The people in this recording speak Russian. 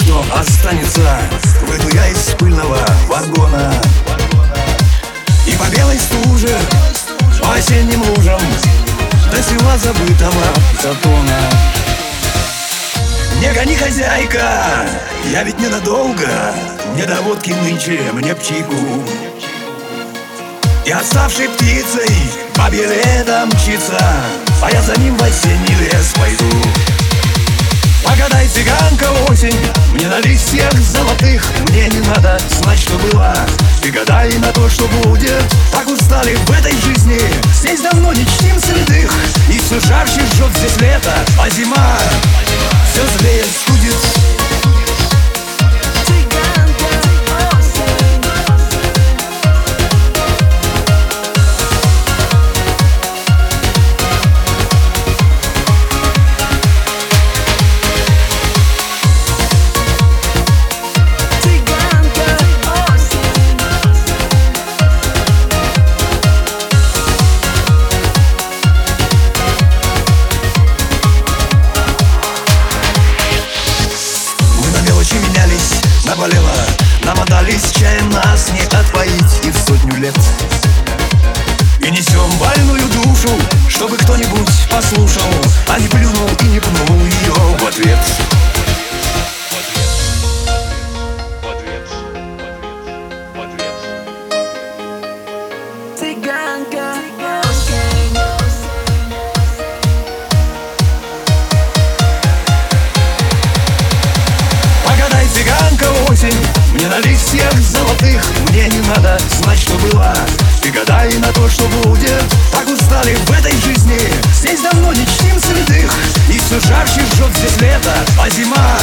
что останется. Выйду я из пыльного вагона и по белой стуже, по осенним лужам до села забытого затона. Не гони, хозяйка, я ведь ненадолго, не до водки нынче мне птику. И отставшей птицей бабье лето мчится, а я за ним в осенний лес пойду. Погадай, цыганка, осень, мне на листьях золотых, мне не надо знать, что было, и гадай на то, что будет. Так устали в этой жизни, здесь давно не чтим святых, и все жарче жжет здесь лето, а зима все злее студит. Наболело, намотались, чаем нас не отпоить и в 100 лет. И несем больную душу, чтобы кто-нибудь послушал, а не плюнул и не пнул ее в ответ. Осень, мне на листьях золотых, мне не надо знать, что было, и гадай на то, что будет. Так устали в этой жизни, здесь давно не чтим святых, и все жарче жжет здесь лето, а зима